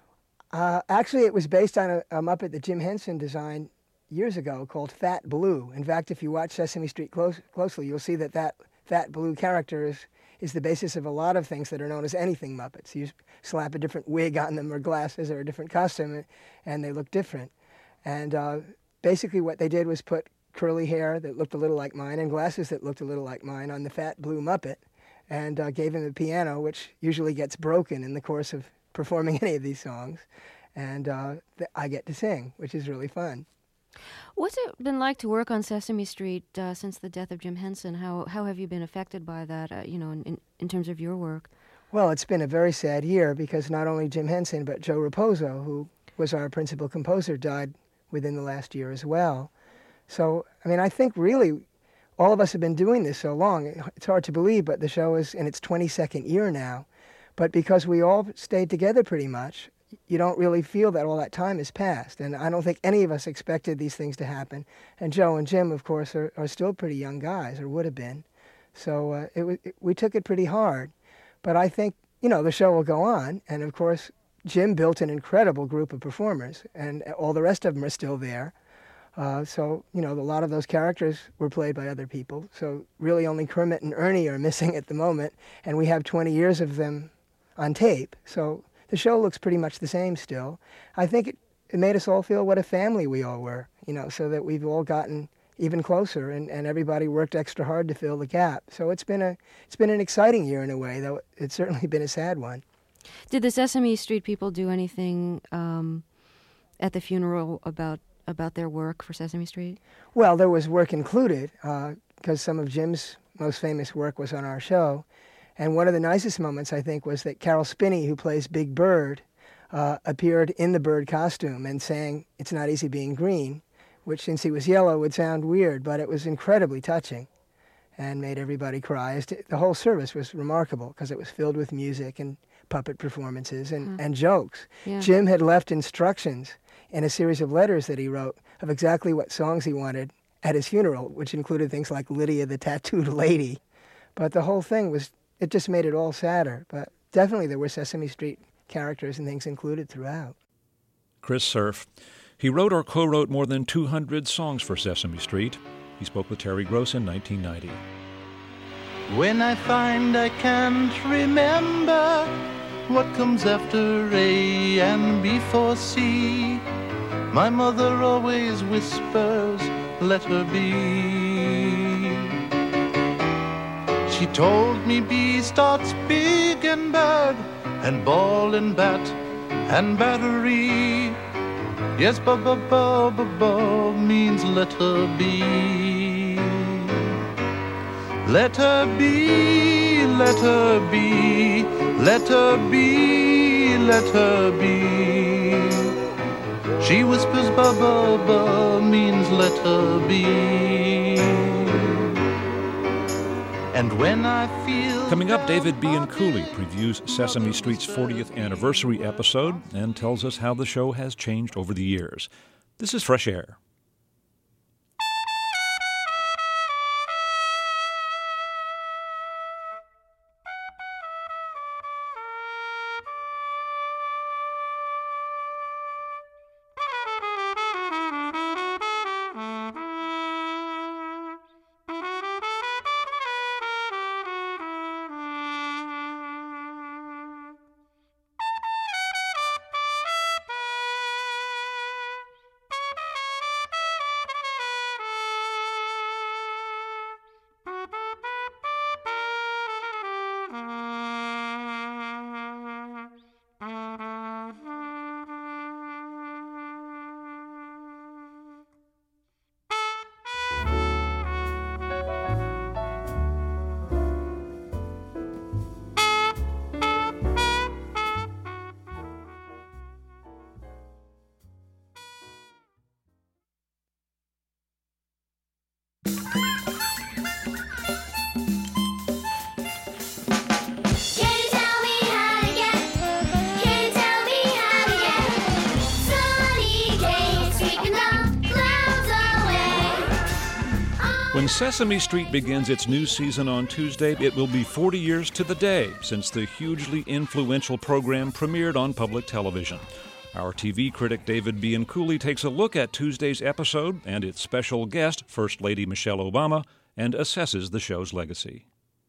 Uh, actually, it was based on a, a Muppet that Jim Henson designed years ago called Fat Blue. In fact, if you watch Sesame Street close, closely, you'll see that that Fat Blue character is, is the basis of a lot of things that are known as anything Muppets. You slap a different wig on them or glasses or a different costume, and they look different. And uh, basically what they did was put curly hair that looked a little like mine and glasses that looked a little like mine on the Fat Blue Muppet, and uh, gave him a piano, which usually gets broken in the course of performing any of these songs. And uh, th- I get to sing, which is really fun. What's it been like to work on Sesame Street uh, since the death of Jim Henson? How how have you been affected by that, uh, you know, in, in terms of your work? Well, it's been a very sad year because not only Jim Henson, but Joe Raposo, who was our principal composer, died within the last year as well. So, I mean, I think really all of us have been doing this so long. It's hard to believe, but the show is in its twenty-second year now. But because we all stayed together pretty much, you don't really feel that all that time has passed. And I don't think any of us expected these things to happen. And Joe and Jim, of course, are, are still pretty young guys, or would have been. So uh, it, it, we took it pretty hard. But I think, you know, the show will go on. And, of course, Jim built an incredible group of performers, and all the rest of them are still there. Uh, so, you know, a lot of those characters were played by other people. So really only Kermit and Ernie are missing at the moment. And we have twenty years of them on tape. So the show looks pretty much the same still. I think it, it made us all feel what a family we all were, you know, so that we've all gotten even closer, and, and everybody worked extra hard to fill the gap. So it's been a it's been an exciting year in a way, though it's certainly been a sad one. Did the Sesame Street people do anything um, at the funeral about about their work for Sesame Street? Well, there was work included, because uh, some of Jim's most famous work was on our show. And one of the nicest moments, I think, was that Carol Spinney, who plays Big Bird, uh, appeared in the bird costume and sang "It's Not Easy Being Green," which, since he was yellow, would sound weird, but it was incredibly touching and made everybody cry. The whole service was remarkable because it was filled with music and puppet performances and, Huh. and jokes. Yeah. Jim had left instructions in a series of letters that he wrote of exactly what songs he wanted at his funeral, which included things like Lydia the Tattooed Lady. But the whole thing was, it just made it all sadder. But definitely there were Sesame Street characters and things included throughout. Chris Cerf. He wrote or co-wrote more than two hundred songs for Sesame Street. He spoke with Terry Gross in nineteen ninety. When I find I can't remember what comes after A and before C, my mother always whispers, let her be. She told me B starts big and bad, and ball and bat and battery. Yes, ba-ba-ba-ba-ba means let her be. Let her be, let her be, let her be, let her be. She whispers ba-ba-ba means let her be. And when I feel... Coming up, David Bianculli previews Sesame Street's fortieth anniversary episode and tells us how the show has changed over the years. This is Fresh Air. When Sesame Street begins its new season on Tuesday, it will be forty years to the day since the hugely influential program premiered on public television. Our T V critic David Bianculli takes a look at Tuesday's episode and its special guest, First Lady Michelle Obama, and assesses the show's legacy.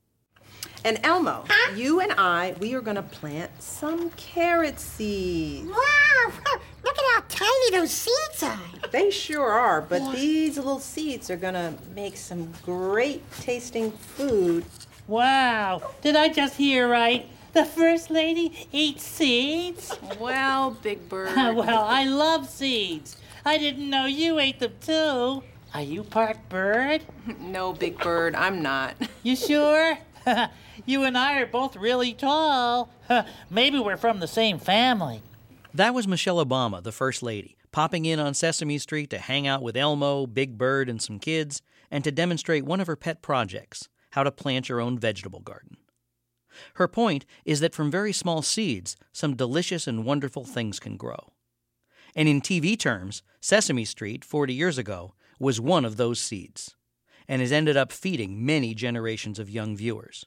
And Elmo, you and I, we are going to plant some carrot seeds. Wow! Look at how tiny those seeds are. They sure are, but Yeah. these little seeds are going to make some great tasting food. Wow! Did I just hear right? The First Lady eats seeds? Well, Big Bird. Well, I love seeds. I didn't know you ate them too. Are you part bird? No, Big Bird, I'm not. You sure? You and I are both really tall. Maybe we're from the same family. That was Michelle Obama, the First Lady, popping in on Sesame Street to hang out with Elmo, Big Bird, and some kids, and to demonstrate one of her pet projects, how to plant your own vegetable garden. Her point is that from very small seeds, some delicious and wonderful things can grow. And in T V terms, Sesame Street, forty years ago, was one of those seeds, and has ended up feeding many generations of young viewers.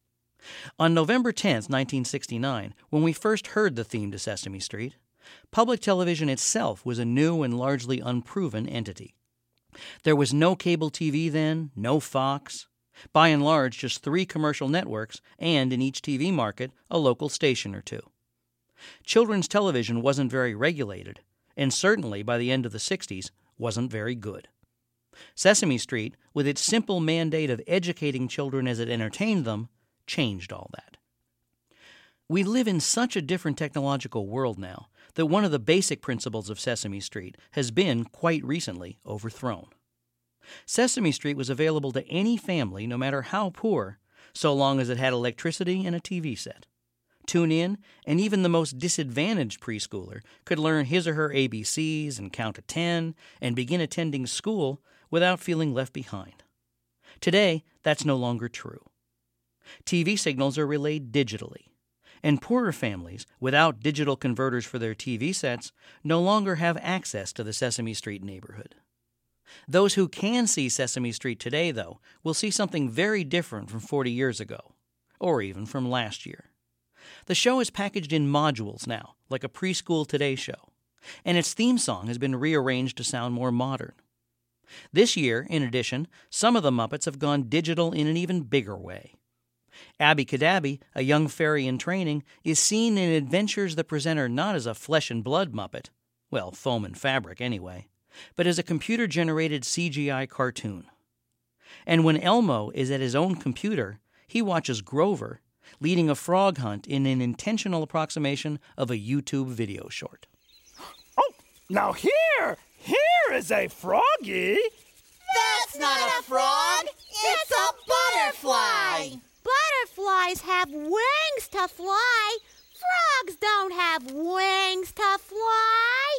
On November tenth, nineteen sixty-nine, when we first heard the theme to Sesame Street, public television itself was a new and largely unproven entity. There was no cable T V then, no Fox. By and large, just three commercial networks, and in each T V market, a local station or two. Children's television wasn't very regulated, and certainly by the end of the sixties, wasn't very good. Sesame Street, with its simple mandate of educating children as it entertained them, changed all that. We live in such a different technological world now that one of the basic principles of Sesame Street has been, quite recently, overthrown. Sesame Street was available to any family, no matter how poor, so long as it had electricity and a T V set. Tune in, and even the most disadvantaged preschooler could learn his or her A B Cs and count to ten and begin attending school without feeling left behind. Today, that's no longer true. T V signals are relayed digitally, and poorer families, without digital converters for their T V sets, no longer have access to the Sesame Street neighborhood. Those who can see Sesame Street today, though, will see something very different from forty years ago, or even from last year. The show is packaged in modules now, like a preschool Today show, and its theme song has been rearranged to sound more modern. This year, in addition, some of the Muppets have gone digital in an even bigger way. Abby Cadabby, a young fairy in training, is seen in adventures that present her not as a flesh-and-blood Muppet, well, foam and fabric anyway, but as a computer-generated C G I cartoon. And when Elmo is at his own computer, he watches Grover leading a frog hunt in an intentional approximation of a YouTube video short. Oh, now here, here is a froggy. That's not a frog. It's a butterfly. Butterflies have wings to fly. Frogs don't have wings to fly.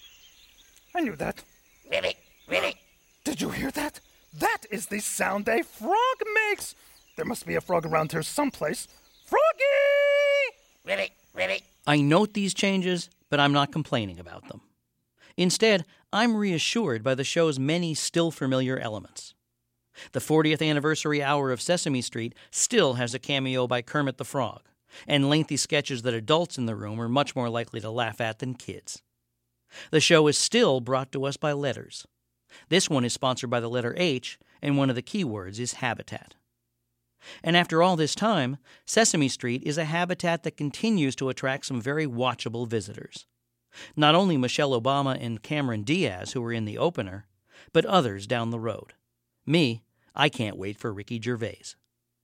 I knew that. Really? Really? Did you hear that? That is the sound a frog makes. There must be a frog around here someplace. Froggy! Really? Really? I note these changes, but I'm not complaining about them. Instead, I'm reassured by the show's many still familiar elements. The fortieth anniversary hour of Sesame Street still has a cameo by Kermit the Frog, and lengthy sketches that adults in the room are much more likely to laugh at than kids. The show is still brought to us by letters. This one is sponsored by the letter H, and one of the keywords is habitat. And after all this time, Sesame Street is a habitat that continues to attract some very watchable visitors. Not only Michelle Obama and Cameron Diaz, who were in the opener, but others down the road. Me, I can't wait for Ricky Gervais.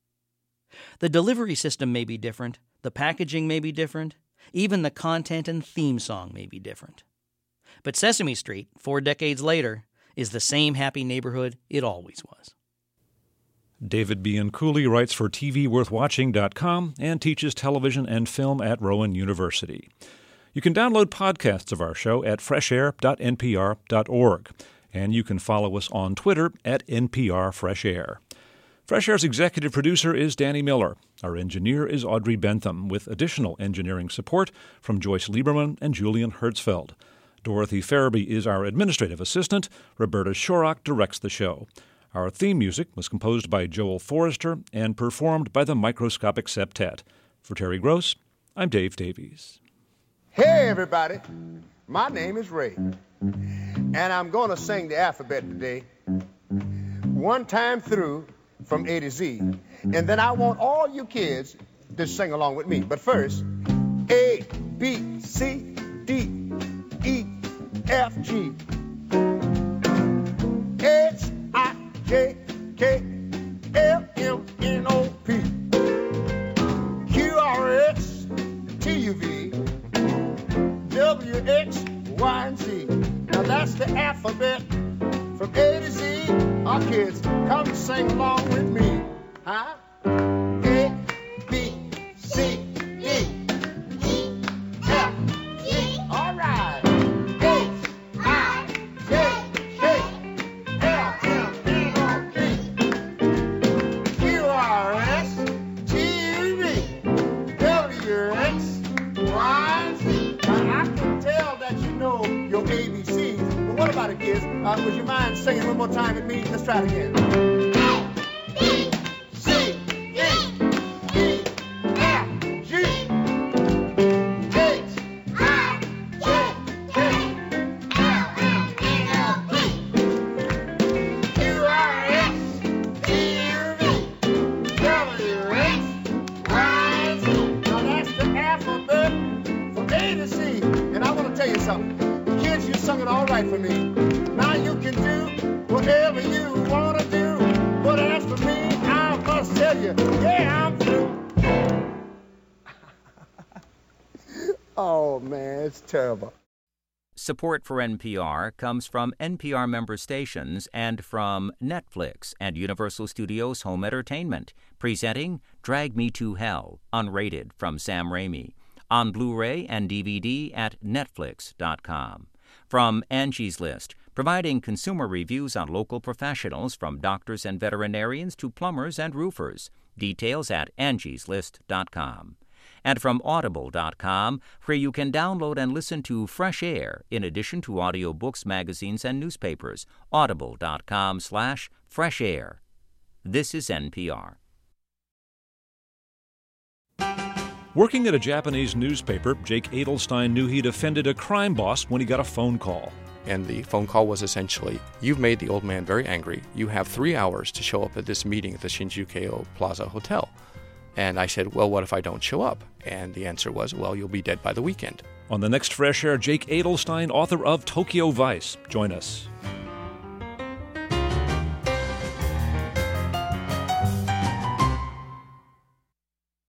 The delivery system may be different, the packaging may be different, even the content and theme song may be different. But Sesame Street, four decades later, is the same happy neighborhood it always was. David Bianculli writes for T V worth watching dot com and teaches television and film at Rowan University. You can download podcasts of our show at fresh air dot n p r dot org, and you can follow us on Twitter at N P R Fresh Air. Fresh Air's executive producer is Danny Miller. Our engineer is Audrey Bentham, with additional engineering support from Joyce Lieberman and Julian Hertzfeld. Dorothy Farabee is our administrative assistant. Roberta Shorrock directs the show. Our theme music was composed by Joel Forrester and performed by the Microscopic Septet. For Terry Gross, I'm Dave Davies. Hey, everybody. My name is Ray, and I'm going to sing the alphabet today, one time through from A to Z, and then I want all you kids to sing along with me. But first, A, B, C, D, E, F, G, H, I, J, K, L, M, N, O, P, Q, R, S, T, U, V, W, X, Y, and Z. Now that's the alphabet from A to Z. Our kids, come sing along with me. Huh? A, B, C, D, E, F, G. All right. H, I, J, K, L, M, N, O, P, Q, R, S, T, U, V, W, X, Y, and Z. Now I can tell that you know your A B Cs, but what about it, kids? Uh, would you mind singing one more time with me? Let's try it again. For me. Now you can do whatever you want to do, but as for me, I must tell you, yeah, I'm through. Oh, man, it's terrible. Support for N P R comes from N P R member stations and from Netflix and Universal Studios Home Entertainment, presenting Drag Me to Hell, unrated from Sam Raimi, on Blu-ray and D V D at netflix dot com. From Angie's List, providing consumer reviews on local professionals from doctors and veterinarians to plumbers and roofers. Details at angies list dot com. And from audible dot com, where you can download and listen to Fresh Air in addition to audiobooks, magazines, and newspapers. audible dot com slash fresh air. This is N P R. Working at a Japanese newspaper, Jake Adelstein knew he'd offended a crime boss when he got a phone call. And the phone call was essentially, you've made the old man very angry. You have three hours to show up at this meeting at the Shinjuku Plaza Hotel. And I said, well, what if I don't show up? And the answer was, well, you'll be dead by the weekend. On the next Fresh Air, Jake Adelstein, author of Tokyo Vice. Join us.